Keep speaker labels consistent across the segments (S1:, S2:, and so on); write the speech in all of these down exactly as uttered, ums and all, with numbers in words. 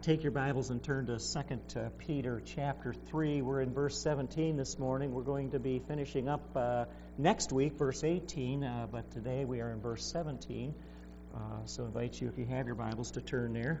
S1: Take your Bibles and turn to Second Peter chapter three. We're in verse seventeen this morning. We're going to be finishing up uh, next week, verse eighteen, uh, but today we are in verse seventeen. Uh, so I invite you, if you have your Bibles, to turn there.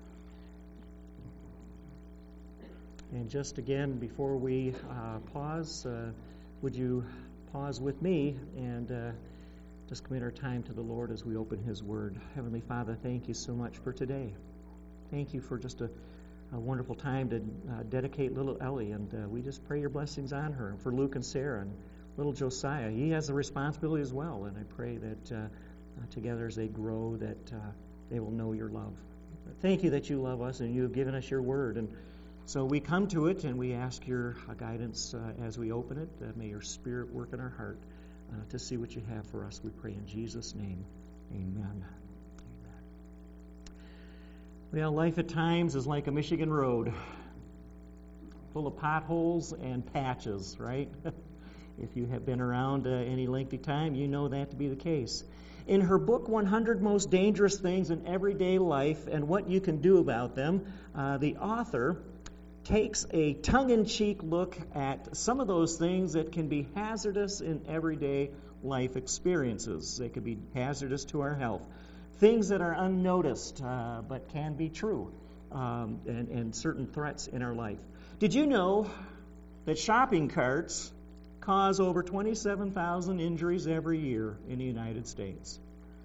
S1: And just again, before we uh, pause, uh, would you pause with me and uh, just commit our time to the Lord as we open His Word. Heavenly Father, thank you so much for today. Thank you for just a, a wonderful time to uh, dedicate little Ellie, and uh, we just pray your blessings on her, and for Luke and Sarah, and little Josiah. He has a responsibility as well, and I pray that uh, uh, together as they grow, that uh, they will know your love. Thank you that you love us, and you have given us your word, and so we come to it, and we ask your uh, guidance uh, as we open it. Uh, may your Spirit work in our heart uh, to see what you have for us. We pray in Jesus' name. Amen. Well, life at times is like a Michigan road, full of potholes and patches, right? If you have been around uh, any lengthy time, you know that to be the case. In her book, one hundred Most Dangerous Things in Everyday Life and What You Can Do About Them, uh, the author takes a tongue-in-cheek look at some of those things that can be hazardous in everyday life experiences. They could be hazardous to our health. Things that are unnoticed, uh, but can be true, um, and, and certain threats in our life. Did you know that shopping carts cause over twenty-seven thousand injuries every year in the United States?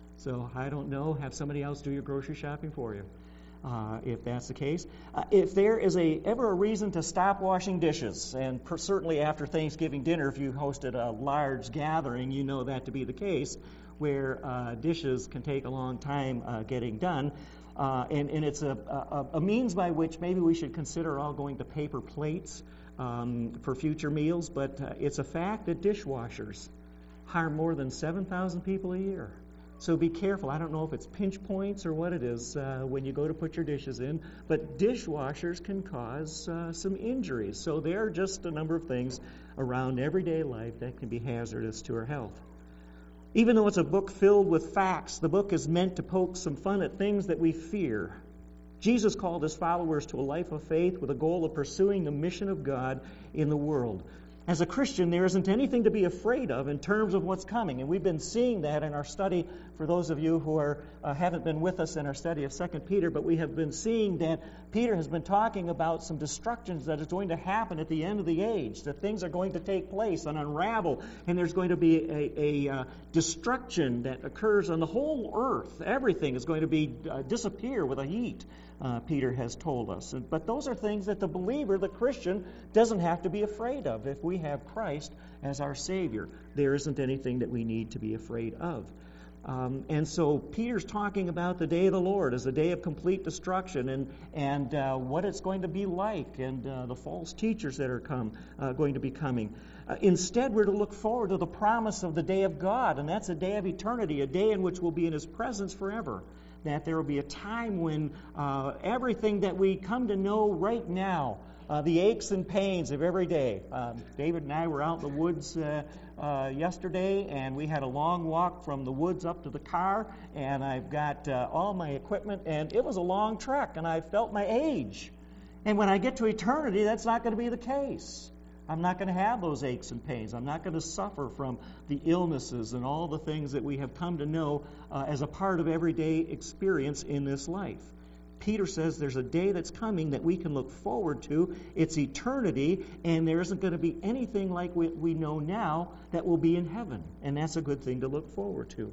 S1: So I don't know, have somebody else do your grocery shopping for you, uh, if that's the case. Uh, if there is a ever a reason to stop washing dishes, and per, certainly after Thanksgiving dinner, if you hosted a large gathering, you know that to be the case, where uh, dishes can take a long time uh, getting done. Uh, and, and it's a, a, a means by which maybe we should consider all going to paper plates um, for future meals, but uh, it's a fact that dishwashers harm more than seven thousand people a year. So be careful. I don't know if it's pinch points or what it is uh, when you go to put your dishes in, but dishwashers can cause uh, some injuries. So there are just a number of things around everyday life that can be hazardous to our health. Even though it's a book filled with facts, the book is meant to poke some fun at things that we fear. Jesus called his followers to a life of faith with a goal of pursuing the mission of God in the world. As a Christian, there isn't anything to be afraid of in terms of what's coming. And we've been seeing that in our study, for those of you who are uh, haven't been with us in our study of Second Peter, but we have been seeing that Peter has been talking about some destructions that is going to happen at the end of the age, that things are going to take place and unravel, and there's going to be a, a uh, destruction that occurs on the whole earth. Everything is going to be uh, disappear with a heat, uh, Peter has told us. And, but those are things that the believer, the Christian, doesn't have to be afraid of. If we have Christ as our Savior, there isn't anything that we need to be afraid of. Um, and so Peter's talking about the day of the Lord as a day of complete destruction, and and uh, what it's going to be like, and uh, the false teachers that are come uh, going to be coming. Uh, instead, we're to look forward to the promise of the day of God, and that's a day of eternity, a day in which we'll be in His presence forever. That there will be a time when uh, everything that we come to know right now, Uh, the aches and pains of every day. Um, David and I were out in the woods uh, uh, yesterday, and we had a long walk from the woods up to the car, and I've got uh, all my equipment, and it was a long trek, and I felt my age. And when I get to eternity, that's not going to be the case. I'm not going to have those aches and pains. I'm not going to suffer from the illnesses and all the things that we have come to know uh, as a part of everyday experience in this life. Peter says there's a day that's coming that we can look forward to. It's eternity, and there isn't going to be anything like we, we know now that will be in heaven, and that's a good thing to look forward to.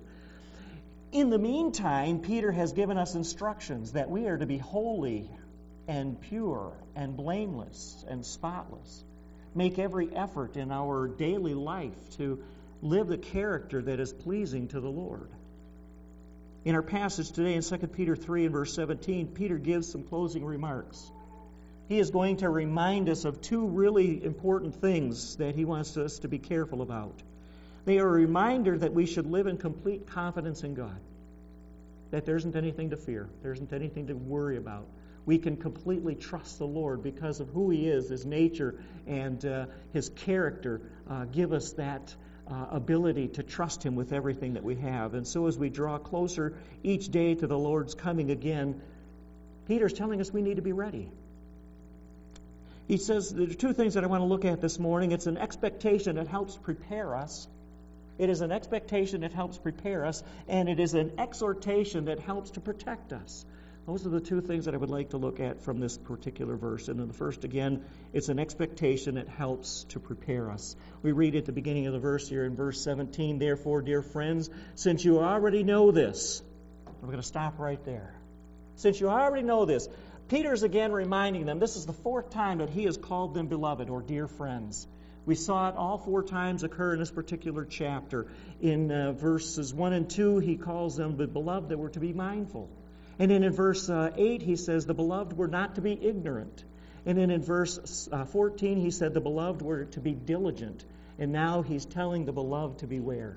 S1: In the meantime, Peter has given us instructions that we are to be holy and pure and blameless and spotless. Make every effort in our daily life to live the character that is pleasing to the Lord. In our passage today in Second Peter three and verse seventeen, Peter gives some closing remarks. He is going to remind us of two really important things that he wants us to be careful about. They are a reminder that we should live in complete confidence in God, that there isn't anything to fear, there isn't anything to worry about. We can completely trust the Lord because of who He is, His nature, and uh, His character uh, give us that uh, ability to trust Him with everything that we have. And so as we draw closer each day to the Lord's coming again, Peter's telling us we need to be ready. He says there are two things that I want to look at this morning. It's an expectation that helps prepare us. It is an expectation that helps prepare us, and it is an exhortation that helps to protect us. Those are the two things that I would like to look at from this particular verse. And then the first, again, it's an expectation that helps to prepare us. We read at the beginning of the verse here in verse seventeen, "Therefore, dear friends, since you already know this," we're going to stop right there. Since you already know this, Peter's again reminding them, this is the fourth time that he has called them beloved or dear friends. We saw it all four times occur in this particular chapter. In uh, verses one and two, he calls them the beloved that were to be mindful. And then in verse uh, eight, he says, the beloved were not to be ignorant. And then in verse uh, fourteen, he said, the beloved were to be diligent. And now he's telling the beloved to beware,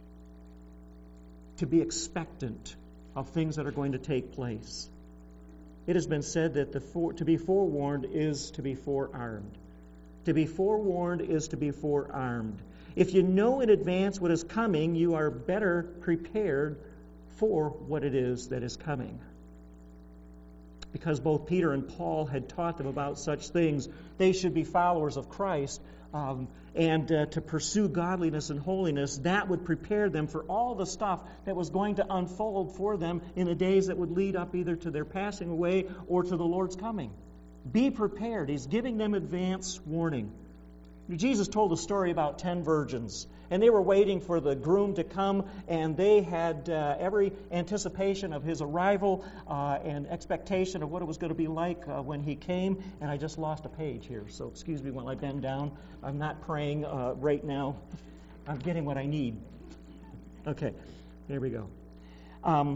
S1: to be expectant of things that are going to take place. It has been said that the for, to be forewarned is to be forearmed. To be forewarned is to be forearmed. If you know in advance what is coming, you are better prepared for what it is that is coming. Because both Peter and Paul had taught them about such things, they should be followers of Christ, um, and uh, to pursue godliness and holiness. That would prepare them for all the stuff that was going to unfold for them in the days that would lead up either to their passing away or to the Lord's coming. Be prepared. He's giving them advance warning. Jesus told a story about ten virgins, and they were waiting for the groom to come, and they had uh, every anticipation of his arrival uh, and expectation of what it was going to be like uh, when he came. And I just lost a page here, so excuse me while I bend down. I'm not praying uh, right now. I'm getting what I need. Okay, there we go. Um,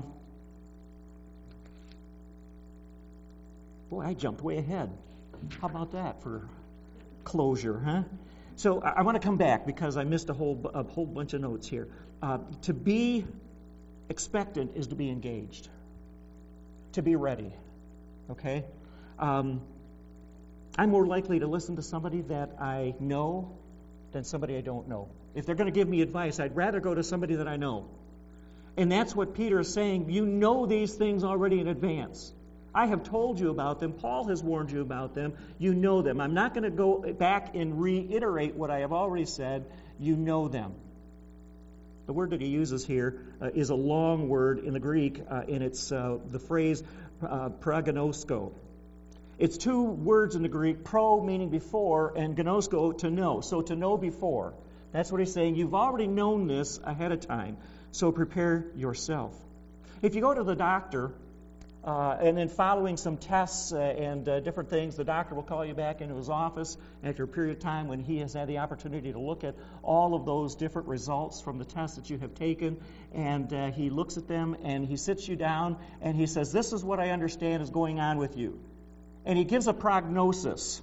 S1: boy, I jumped way ahead. How about that for closure, huh? So I, I want to come back because I missed a whole a whole bunch of notes here. Uh, to be expectant is to be engaged, to be ready. Okay, um, I'm more likely to listen to somebody that I know than somebody I don't know. If they're going to give me advice, I'd rather go to somebody that I know. And that's what Peter is saying. You know these things already in advance. I have told you about them. Paul has warned you about them. You know them. I'm not going to go back and reiterate what I have already said. You know them. The word that he uses here uh, is a long word in the Greek, uh, and it's uh, the phrase uh, prognosko. It's two words in the Greek, pro meaning before, and gnosko to know. So to know before. That's what he's saying. You've already known this ahead of time, so prepare yourself. If you go to the doctor, Uh, and then following some tests uh, and uh, different things, the doctor will call you back into his office after a period of time when he has had the opportunity to look at all of those different results from the tests that you have taken. And uh, he looks at them and he sits you down and he says, this is what I understand is going on with you. And he gives a prognosis.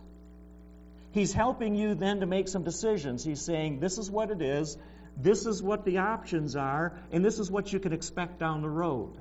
S1: He's helping you then to make some decisions. He's saying, this is what it is, this is what the options are, and this is what you can expect down the road.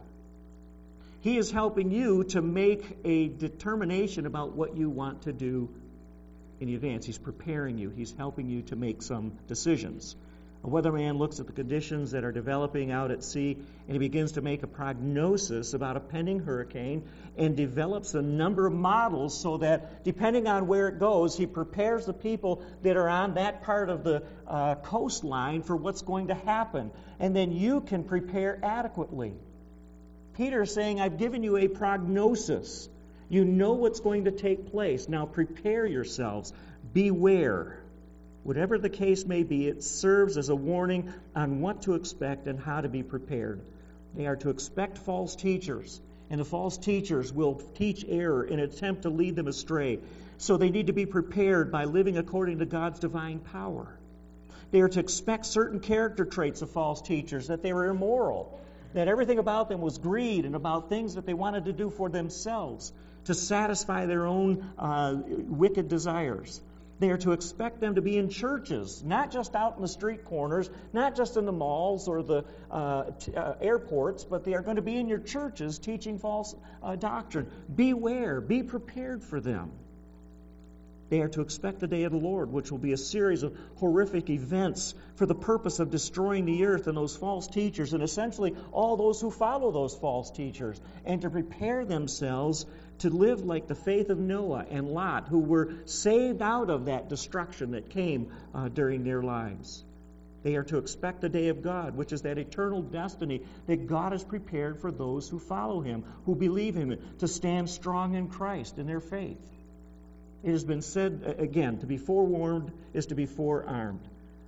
S1: He is helping you to make a determination about what you want to do in advance. He's preparing you. He's helping you to make some decisions. A weatherman looks at the conditions that are developing out at sea, and he begins to make a prognosis about a pending hurricane and develops a number of models so that, depending on where it goes, he prepares the people that are on that part of the uh, coastline for what's going to happen. And then you can prepare adequately. Peter is saying, I've given you a prognosis. You know what's going to take place. Now prepare yourselves. Beware. Whatever the case may be, it serves as a warning on what to expect and how to be prepared. They are to expect false teachers, and the false teachers will teach error in an attempt to lead them astray. So they need to be prepared by living according to God's divine power. They are to expect certain character traits of false teachers, that they were immoral, that everything about them was greed and about things that they wanted to do for themselves to satisfy their own uh, wicked desires. They are to expect them to be in churches, not just out in the street corners, not just in the malls or the uh, t- uh, airports, but they are going to be in your churches teaching false uh, doctrine. Beware, be prepared for them. They are to expect the day of the Lord, which will be a series of horrific events for the purpose of destroying the earth and those false teachers and essentially all those who follow those false teachers, and to prepare themselves to live like the faith of Noah and Lot, who were saved out of that destruction that came uh, during their lives. They are to expect the day of God, which is that eternal destiny that God has prepared for those who follow Him, who believe Him, to stand strong in Christ in their faith. It has been said, again, to be forewarned is to be forearmed.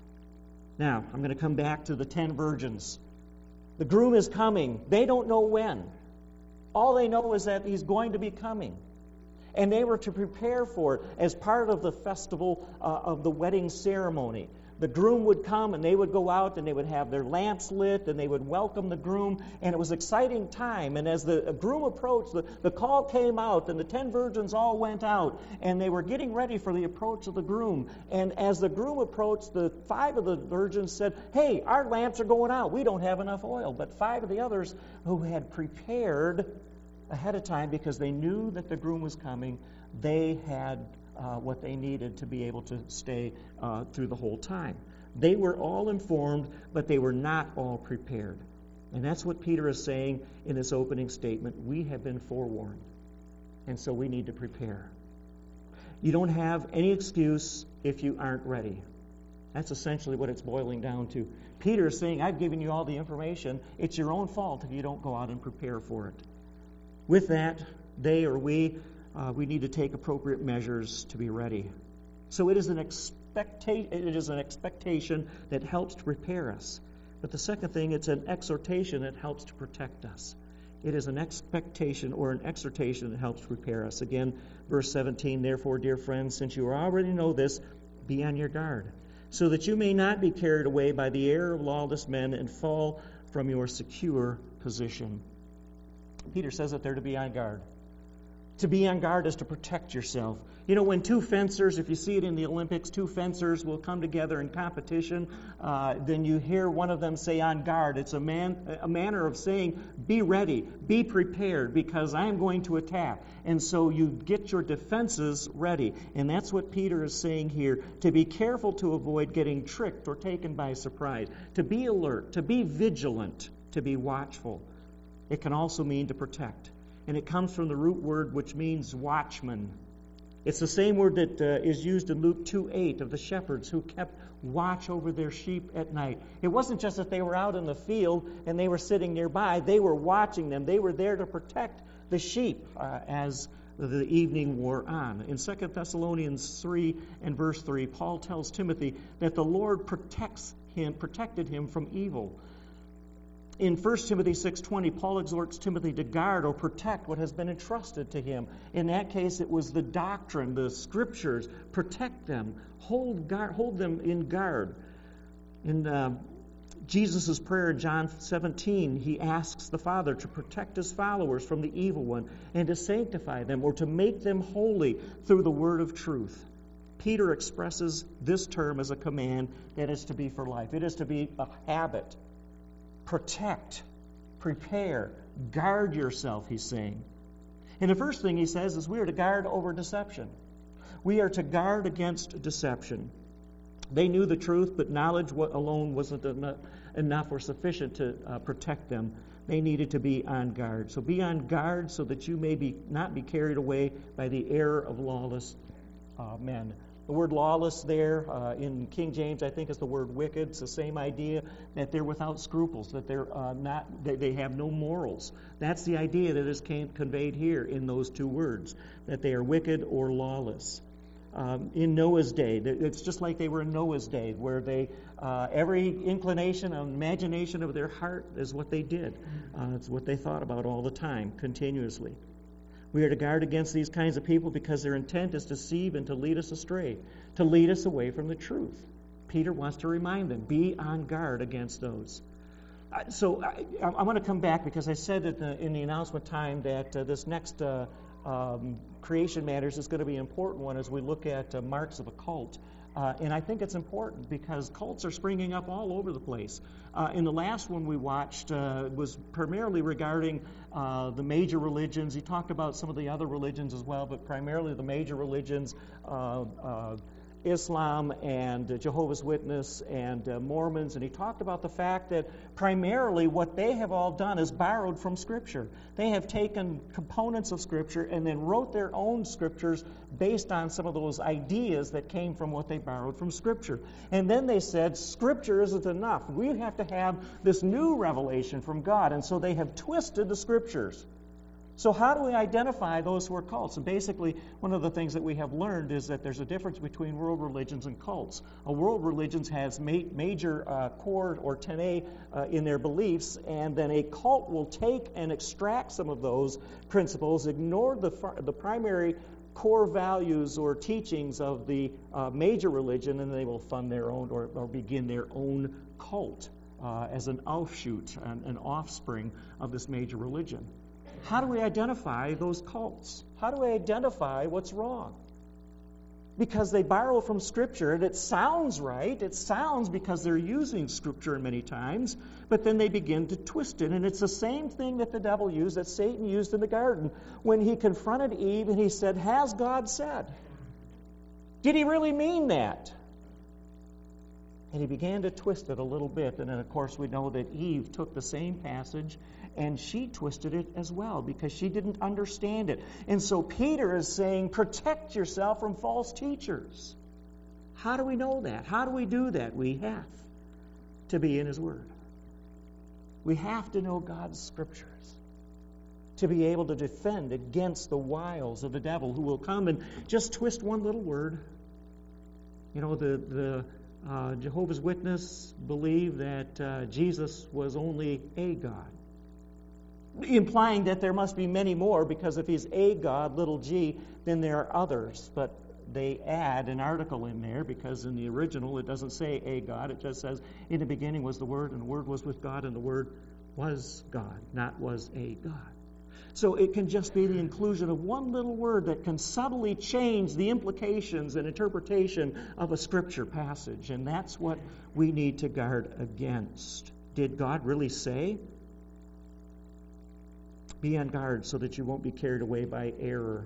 S1: Now, I'm going to come back to the ten virgins. The groom is coming. They don't know when. All they know is that he's going to be coming. And they were to prepare for it as part of the festival uh, of the wedding ceremony. The groom would come and they would go out and they would have their lamps lit and they would welcome the groom, and it was an exciting time. And as the groom approached, the, the call came out and the ten virgins all went out and they were getting ready for the approach of the groom. And as the groom approached, the five of the virgins said, "Hey, our lamps are going out. We don't have enough oil." But five of the others who had prepared ahead of time because they knew that the groom was coming, they had Uh, what they needed to be able to stay uh, through the whole time. They were all informed, but they were not all prepared. And that's what Peter is saying in this opening statement. We have been forewarned, and so we need to prepare. You don't have any excuse if you aren't ready. That's essentially what it's boiling down to. Peter is saying, I've given you all the information. It's your own fault if you don't go out and prepare for it. With that, they or we Uh, we need to take appropriate measures to be ready. So it is an expecta- it is an expectation that helps to prepare us. But the second thing, it's an exhortation that helps to protect us. It is an expectation or an exhortation that helps prepare us. Again, verse seventeen, therefore, dear friends, since you already know this, be on your guard, so that you may not be carried away by the error of lawless men and fall from your secure position. Peter says that they're to be on guard. To be on guard is to protect yourself. You know, when two fencers, if you see it in the Olympics, two fencers will come together in competition, uh, then you hear one of them say, on guard. It's a man, a manner of saying, be ready, be prepared, because I am going to attack. And so you get your defenses ready. And that's what Peter is saying here, to be careful to avoid getting tricked or taken by surprise, to be alert, to be vigilant, to be watchful. It can also mean to protect. And it comes from the root word which means watchman. It's the same word that uh, is used in Luke two eight of the shepherds who kept watch over their sheep at night. It wasn't just that they were out in the field and they were sitting nearby. They were watching them. They were there to protect the sheep uh, as the evening wore on. In Second Thessalonians three and verse three, Paul tells Timothy that the Lord protects him, protected him from evil. In First Timothy six twenty, Paul exhorts Timothy to guard or protect what has been entrusted to him. In that case, it was the doctrine, the scriptures. Protect them. Hold guard, hold them in guard. In uh, Jesus' prayer in John seventeen, he asks the Father to protect his followers from the evil one and to sanctify them or to make them holy through the word of truth. Peter expresses this term as a command that is to be for life. It is to be a habit. Protect, prepare, guard yourself, he's saying. And the first thing he says is we are to guard over deception. We are to guard against deception. They knew the truth, but knowledge alone wasn't enough or sufficient to uh, protect them. They needed to be on guard. So be on guard so that you may be not be carried away by the error of lawless uh, men. The word lawless there uh, in King James, I think, is the word wicked. It's the same idea that they're without scruples, that they're uh, not, they, they have no morals. That's the idea that is conveyed here in those two words, that they are wicked or lawless. Um, in Noah's day, it's just like they were in Noah's day, where they uh, every inclination and imagination of their heart is what they did. Uh, it's what they thought about all the time, continuously. We are to guard against these kinds of people because their intent is to deceive and to lead us astray, to lead us away from the truth. Peter wants to remind them, be on guard against those. Uh, so I, I want to come back because I said that the, in the announcement time that uh, this next uh, um, Creation Matters is going to be an important one as we look at uh, marks of a cult. Uh, and I think it's important because cults are springing up all over the place. Uh, in the last one we watched uh, was primarily regarding uh, the major religions. He talked about some of the other religions as well, but primarily the major religions. Uh, uh, Islam and uh, Jehovah's Witness and uh, Mormons, and he talked about the fact that primarily what they have all done is borrowed from Scripture. They have taken components of Scripture and then wrote their own Scriptures based on some of those ideas that came from what they borrowed from Scripture. And then they said, Scripture isn't enough. We have to have this new revelation from God. And so they have twisted the Scriptures. So how do we identify those who are cults? And basically, one of the things that we have learned is that there's a difference between world religions and cults. A world religion has ma- major uh, core or tenet uh, in their beliefs, and then a cult will take and extract some of those principles, ignore the, far- the primary core values or teachings of the uh, major religion, and they will fund their own or, or begin their own cult uh, as an offshoot, an, an offspring of this major religion. How do we identify those cults? How do we identify what's wrong? Because they borrow from Scripture, and it sounds right. It sounds because they're using Scripture many times, but then they begin to twist it. And it's the same thing that the devil used, that Satan used in the garden when he confronted Eve and he said, "Has God said?" Did he really mean that? And he began to twist it a little bit. And then, of course, we know that Eve took the same passage and she twisted it as well because she didn't understand it. And so Peter is saying, protect yourself from false teachers. How do we know that? How do we do that? We have to be in His Word. We have to know God's Scriptures to be able to defend against the wiles of the devil who will come and just twist one little word. You know, the... the Uh, Jehovah's Witness believe that uh, Jesus was only a God, implying that there must be many more, because if He's a God, little g, then there are others. But they add an article in there because in the original it doesn't say a God. It just says, in the beginning was the Word, and the Word was with God, and the Word was God, not was a God. So it can just be the inclusion of one little word that can subtly change the implications and interpretation of a Scripture passage. And that's what we need to guard against. Did God really say? Be on guard so that you won't be carried away by error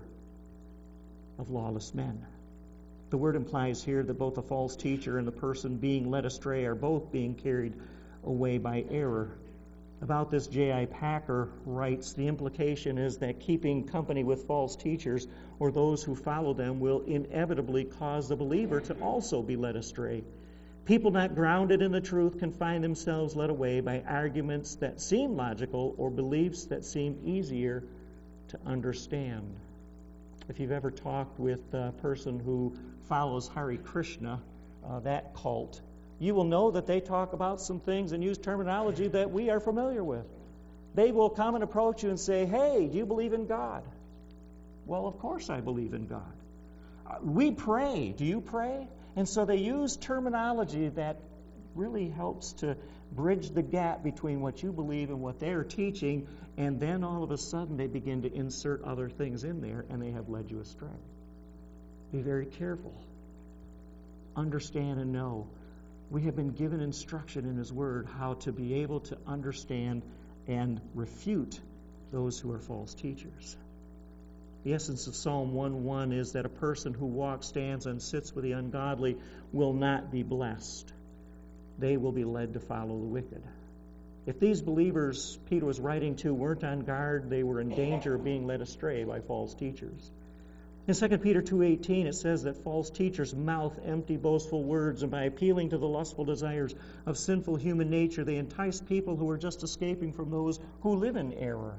S1: of lawless men. The word implies here that both the false teacher and the person being led astray are both being carried away by error. About this, J I Packer writes, the implication is that keeping company with false teachers or those who follow them will inevitably cause the believer to also be led astray. People not grounded in the truth can find themselves led away by arguments that seem logical or beliefs that seem easier to understand. If you've ever talked with a person who follows Hare Krishna, uh, that cult, you will know that they talk about some things and use terminology that we are familiar with. They will come and approach you and say, hey, do you believe in God? Well, of course I believe in God. Uh, we pray. Do you pray? And so they use terminology that really helps to bridge the gap between what you believe and what they're teaching, and then all of a sudden they begin to insert other things in there, and they have led you astray. Be very careful. Understand and know. We have been given instruction in His Word how to be able to understand and refute those who are false teachers. The essence of Psalm one one is that a person who walks, stands, and sits with the ungodly will not be blessed. They will be led to follow the wicked. If these believers Peter was writing to weren't on guard, they were in danger of being led astray by false teachers. In Second Peter two eighteen, it says that false teachers mouth empty, boastful words, and by appealing to the lustful desires of sinful human nature, they entice people who are just escaping from those who live in error.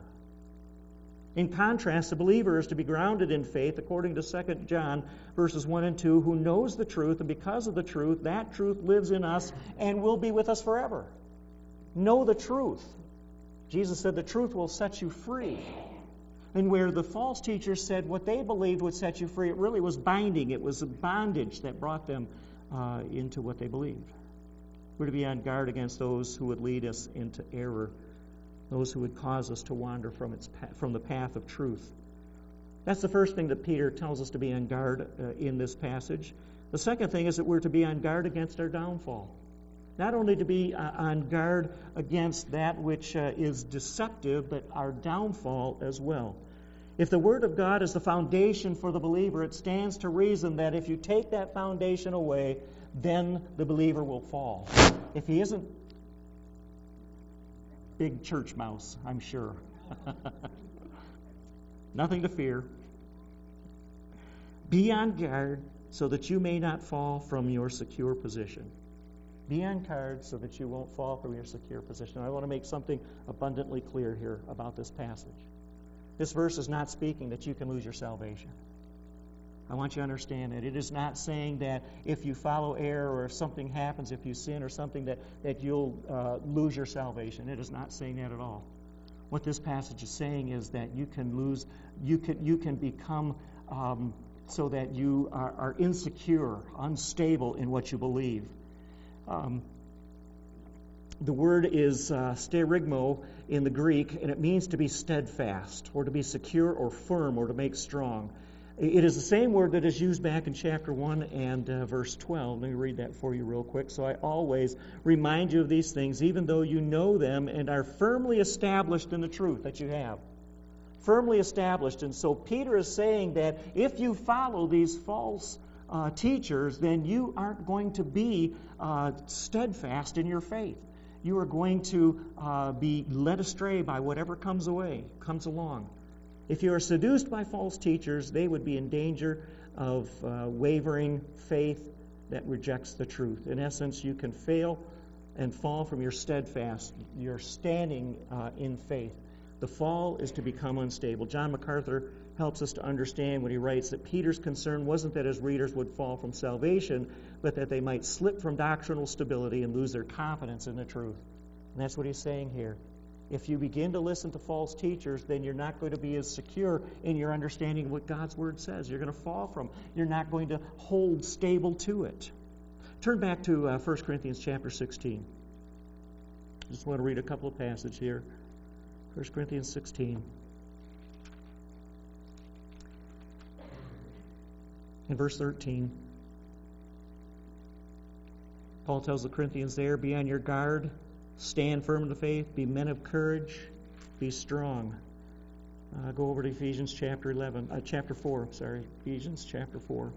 S1: In contrast, the believer is to be grounded in faith, according to Second John verses one and two, who knows the truth, and because of the truth, that truth lives in us and will be with us forever. Know the truth. Jesus said the truth will set you free. And where the false teachers said what they believed would set you free, it really was binding. It was a bondage that brought them uh, into what they believed. We're to be on guard against those who would lead us into error, those who would cause us to wander from its from the path of truth. That's the first thing that Peter tells us to be on guard uh, in this passage. The second thing is that we're to be on guard against our downfall. Not only to be uh, on guard against that which uh, is deceptive, but our downfall as well. If the Word of God is the foundation for the believer, it stands to reason that if you take that foundation away, then the believer will fall. If he isn't big church mouse, I'm sure. Nothing to fear. Be on guard so that you may not fall from your secure position. Be on guard so that you won't fall from your secure position. I want to make something abundantly clear here about this passage. This verse is not speaking that you can lose your salvation. I want you to understand that. It is not saying that if you follow error or if something happens, if you sin or something, that, that you'll uh, lose your salvation. It is not saying that at all. What this passage is saying is that you can lose, you can, you can become um, so that you are, are insecure, unstable in what you believe. Um, the word is uh, sterigmo in the Greek, and it means to be steadfast, or to be secure, or firm, or to make strong. It is the same word that is used back in chapter one and uh, verse twelve. Let me read that for you real quick. So I always remind you of these things, even though you know them and are firmly established in the truth that you have. Firmly established. And so Peter is saying that if you follow these false uh, teachers, then you aren't going to be uh, steadfast in your faith. You are going to uh, be led astray by whatever comes away, comes along. If you are seduced by false teachers, they would be in danger of uh, wavering faith that rejects the truth. In essence, you can fail and fall from your steadfast, your standing uh, in faith. The fall is to become unstable. John MacArthur helps us to understand when he writes that Peter's concern wasn't that his readers would fall from salvation, but that they might slip from doctrinal stability and lose their confidence in the truth. And that's what he's saying here. If you begin to listen to false teachers, then you're not going to be as secure in your understanding of what God's Word says. You're going to fall from. You're not going to hold stable to it. Turn back to uh, First Corinthians chapter sixteen. I just want to read a couple of passages here. First Corinthians sixteen. In verse thirteen, Paul tells the Corinthians there, be on your guard. Stand firm in the faith, be men of courage, be strong. Uh, go over to Ephesians chapter eleven, uh, chapter four, sorry, Ephesians chapter four.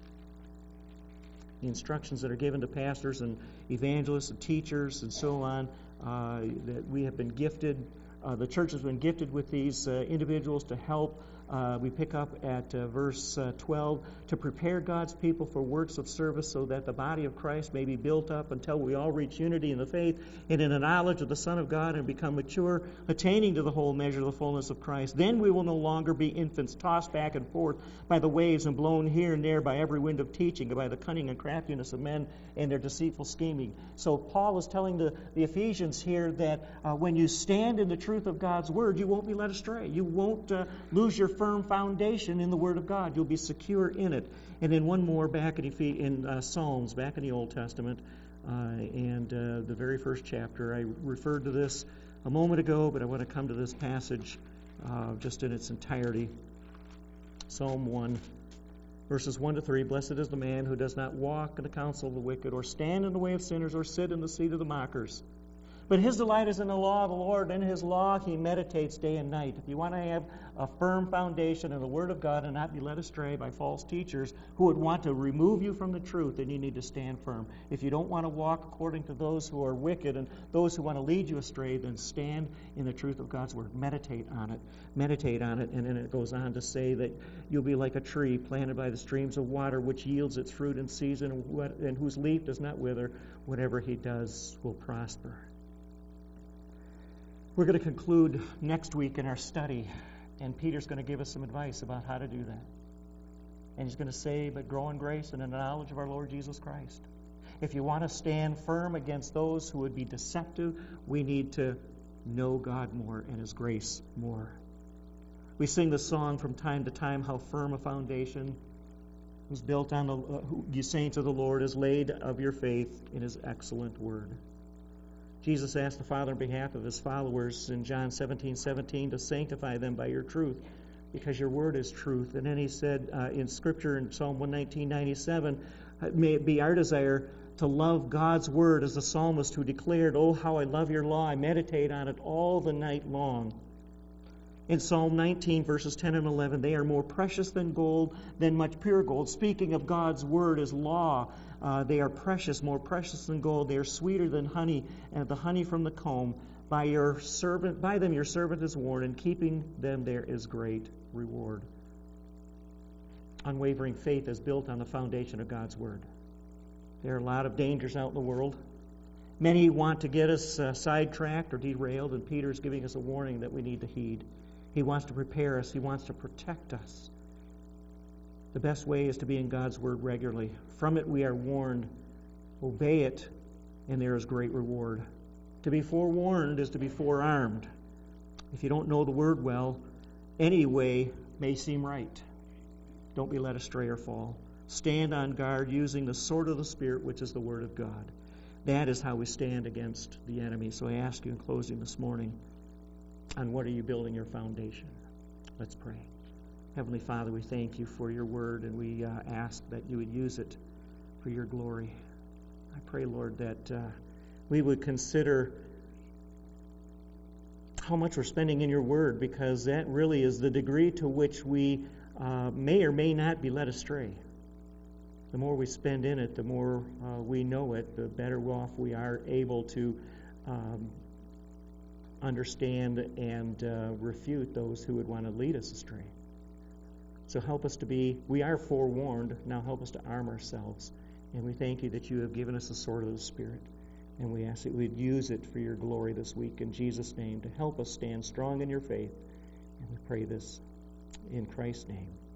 S1: The instructions that are given to pastors and evangelists and teachers and so on, uh, that we have been gifted, uh, the church has been gifted with these uh, individuals to help. Uh, we pick up at uh, verse uh, twelve, to prepare God's people for works of service so that the body of Christ may be built up until we all reach unity in the faith and in the knowledge of the Son of God and become mature, attaining to the whole measure of the fullness of Christ. Then we will no longer be infants, tossed back and forth by the waves and blown here and there by every wind of teaching, and by the cunning and craftiness of men and their deceitful scheming. So Paul is telling the, the Ephesians here that uh, when you stand in the truth of God's Word, you won't be led astray. You won't uh, lose your firm foundation in the Word of God. You'll be secure in it. And then one more back in, in uh, Psalms, back in the Old Testament, uh, and uh, the very first chapter. I referred to this a moment ago, but I want to come to this passage uh, just in its entirety. Psalm one, verses one to three. Blessed is the man who does not walk in the counsel of the wicked, or stand in the way of sinners, or sit in the seat of the mockers. But his delight is in the law of the Lord, and in his law he meditates day and night. If you want to have a firm foundation in the Word of God and not be led astray by false teachers who would want to remove you from the truth, then you need to stand firm. If you don't want to walk according to those who are wicked and those who want to lead you astray, then stand in the truth of God's Word. Meditate on it. Meditate on it. And then it goes on to say that you'll be like a tree planted by the streams of water, which yields its fruit in season, and whose leaf does not wither. Whatever he does will prosper. We're going to conclude next week in our study, and Peter's going to give us some advice about how to do that. And he's going to say, but grow in grace and in the knowledge of our Lord Jesus Christ. If you want to stand firm against those who would be deceptive, we need to know God more and His grace more. We sing the song from time to time, how firm a foundation was built on the, uh, you saints of the Lord, is laid of your faith in His excellent word. Jesus asked the Father on behalf of His followers in John seventeen seventeen to sanctify them by your truth, because your word is truth. And then He said uh, in Scripture in Psalm one nineteen ninety-seven, may it be our desire to love God's word as the psalmist who declared, oh, how I love your law. I meditate on it all the night long. In Psalm nineteen, verses ten and eleven, they are more precious than gold, than much pure gold. Speaking of God's word as law, uh, they are precious, more precious than gold. They are sweeter than honey, and the honey from the comb. By your servant, by them your servant is warned, and keeping them there is great reward. Unwavering faith is built on the foundation of God's word. There are a lot of dangers out in the world. Many want to get us uh, sidetracked or derailed, and Peter's giving us a warning that we need to heed. He wants to prepare us. He wants to protect us. The best way is to be in God's word regularly. From it we are warned. Obey it, and there is great reward. To be forewarned is to be forearmed. If you don't know the word well, any way may seem right. Don't be led astray or fall. Stand on guard using the sword of the Spirit, which is the word of God. That is how we stand against the enemy. So I ask you in closing this morning, on what are you building your foundation? Let's pray. Heavenly Father, we thank you for your word, and we uh, ask that you would use it for your glory. I pray, Lord, that uh, we would consider how much we're spending in your word, because that really is the degree to which we uh, may or may not be led astray. The more we spend in it, the more uh, we know it, the better off we are able to um, understand and uh, refute those who would want to lead us astray. So help us to be, we are forewarned, now help us to arm ourselves. And we thank you that you have given us the sword of the Spirit. And we ask that we'd use it for your glory this week in Jesus' name to help us stand strong in your faith. And we pray this in Christ's name.